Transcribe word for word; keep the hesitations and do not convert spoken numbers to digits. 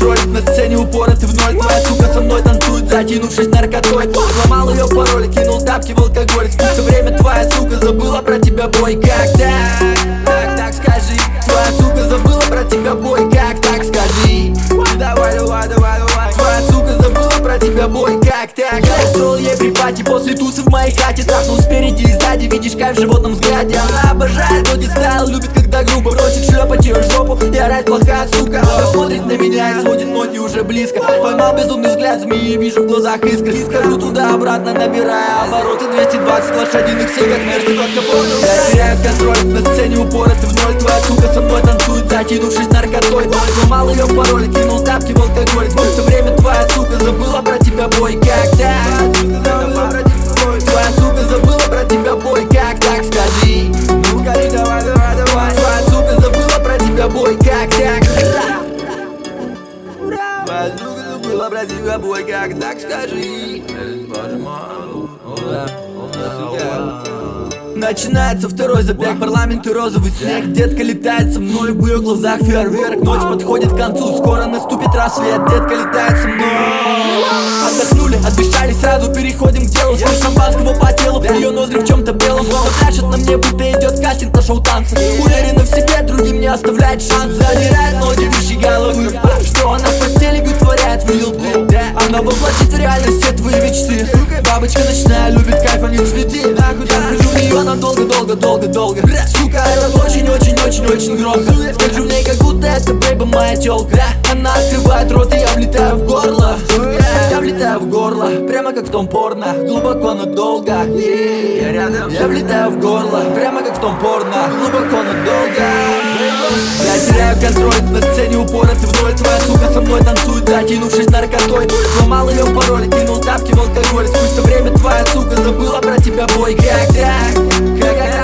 контроль, на сцене упора ты в ноль. Твоя сука со мной танцует, закинувшись наркотой. Сломал ее пароль, кинул тапки в алкоголь. Спустя время твоя сука забыла про тебя, бой. Как так? Так, так скажи. Твоя сука забыла про тебя, бой. Как так, скажи. Давай, давай, давай, давай. Твоя сука забыла про тебя, бой. Как так? Я устроил ей припати после тусы в моей хате. Трахнул спереди и сзади, видишь кайф в животном взгляде. Она обожает боди стайл, любит когда грубо бросит шлепать ее жопу и орать плохая сука. Она смотрит на меня и сводит ноги уже близко. Поймал безумный взгляд змеи, вижу в глазах искры. Схожу туда-обратно, набирая обороты. Двести двадцать лошадиных сил, как мерси под капотом. Я теряю контроль, на сцене упора ты в ноль. Твоя сука со мной танцует, закинувшись наркотой. Сломал ее пароль, кинул тапки в алкоголь. Спустя время твоя сука забыла про тебя, бой. Как так? Твоя сука забыла про тебя, бой. Как так, скажи. Ну скажи, давай, давай, давай. Твоя сука забыла про тебя, бой. Как так? Твоя сука забыла про тебя, бой. Как так, скажи. Боже мой. Начинается второй забег, парламент и розовый снег. Детка летает со мной, в ее глазах фейерверк. Ночь подходит к концу, скоро наступит рассвет. Детка летает со мной. Отдохнули, отдышали, сразу переходим к делу. Сквозь шампанского по телу, ее ноздри в чем-то белом. Она пляшет на мне, будто идет кастинг на шоу танца. Уверена в себе, другим не оставляет шанс. Задирает ноги выше головы. Что она в постели вытворяет, видел ты? Она воплотит в реальность все твои мечты. Бабочка ночная, любит кайф, а не цветы. Нахуй я хожу в нее надолго, долго, долго, долго. Сука, это очень-очень-очень-очень громко. Скажу в ней, как будто это бэйба моя тёлка. Она открывает рот, и я влетаю в горло. Я влетаю в горло, прямо как в том порно. Глубоко, но долго. Я рядом. Я влетаю в горло, прямо как в том порно. Глубоко, но долго. Я теряю контроль, на сцене упора ты в ноль. Твоя сука со мной танцует, закинувшись наркотой. Сломал ее пароль, кинул тапки в алкоголь. Спустя время твоя сука забыла про тебя, бой. Как так? Как так?